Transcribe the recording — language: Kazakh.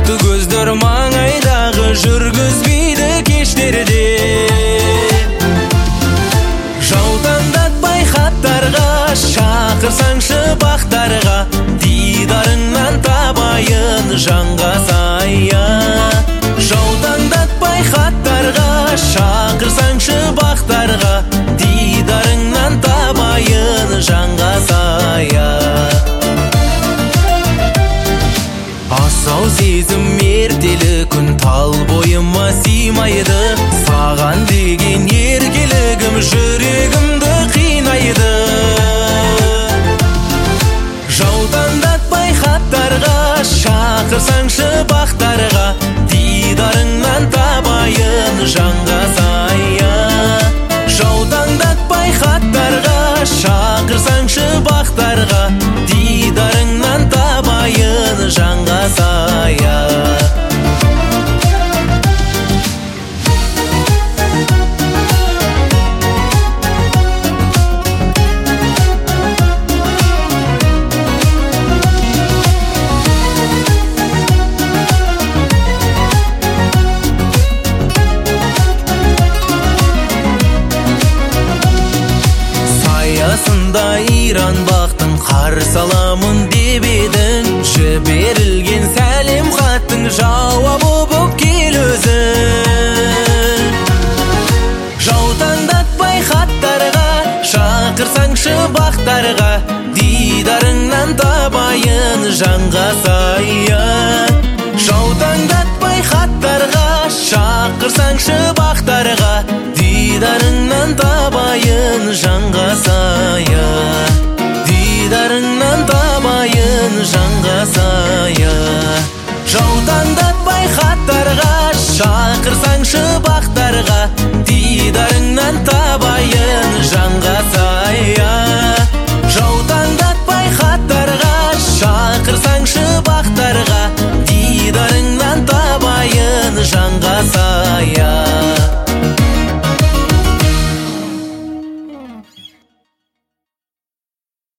Күпті көздер маңайдағы жүргізбейді кештерде. Жаутаңдатпай хаттарға, шақырсаңшы бақтарға, дидарыңнан табайын жанға сая. Жаутаңдатпай хаттарға, шақырсаңшы бақтарға, дидарыңнан табайын жанға сая. Асау сезім ертелі күн тал бойыма сыймайды, саған деген еркелігім жүрегімді қинайды. Жаутаңдатпай хаттарға, шақырсаңшы бақтарға, дидарыңнан табайын жанға сая. Жаутаңдатпай хаттарға, шақырсаңшы бақтарға, дидарыңнан табайын жанға сая. Саясында иран бақтың қарсы аламын деп едің, жіберілген сәлем хаттың жауабы боп кел өзің. Жаутаңдатпай хаттарға, шақырсаңшы бақтарға, дидарыңнан табайын жанға сая. Жаутаңдатпай хаттарға, шақырсаңшы бақтарға, дидарыңнан табайын жанға сая. Дидарыңнан табайын жанға сая. Жаутаңдатпай хаттарға, шақырсаңшы бақтарға, дидарыңнан табайын жанға сая. Жаутаңдатпай хаттарға, шақырсаңшы бақтарға, дидарыңнан табайын жанға сая.